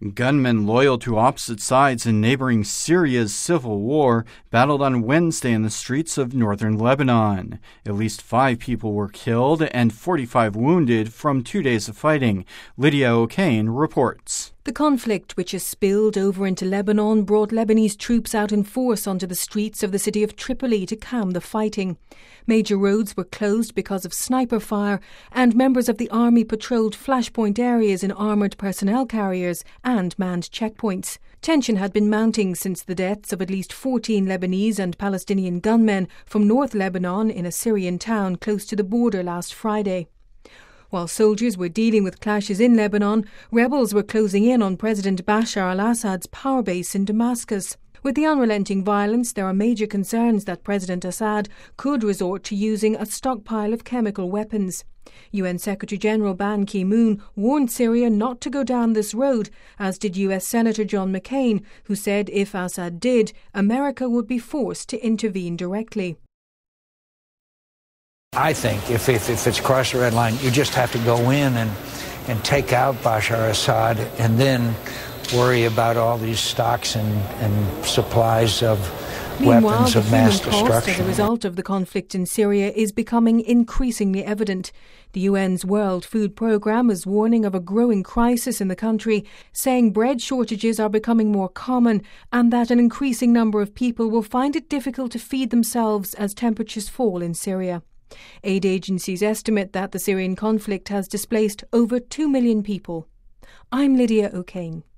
Gunmen loyal to opposite sides in neighboring Syria's civil war battled on Wednesday in the streets of northern Lebanon. At least 5 people were killed and 45 wounded from 2 days of fighting. Lydia O'Kane reports. The conflict, which has spilled over into Lebanon, brought Lebanese troops out in force onto the streets of the city of Tripoli to calm the fighting. Major roads were closed because of sniper fire, and members of the army patrolled flashpoint areas in armoured personnel carriers and manned checkpoints. Tension had been mounting since the deaths of at least 14 Lebanese and Palestinian gunmen from North Lebanon in a Syrian town close to the border last Friday. While soldiers were dealing with clashes in Lebanon, rebels were closing in on President Bashar al-Assad's power base in Damascus. With the unrelenting violence, there are major concerns that President Assad could resort to using a stockpile of chemical weapons. UN Secretary-General Ban Ki-moon warned Syria not to go down this road, as did US Senator John McCain, who said if Assad did, America would be forced to intervene directly. I think if it's crossed the red line, you just have to go in and take out Bashar Assad and then worry about all these stocks and supplies of weapons of mass destruction. Meanwhile, the human cost as a result of the conflict in Syria is becoming increasingly evident. The UN's World Food Programme is warning of a growing crisis in the country, saying bread shortages are becoming more common and that an increasing number of people will find it difficult to feed themselves as temperatures fall in Syria. Aid agencies estimate that the Syrian conflict has displaced over 2 million people. I'm Lydia O'Kane.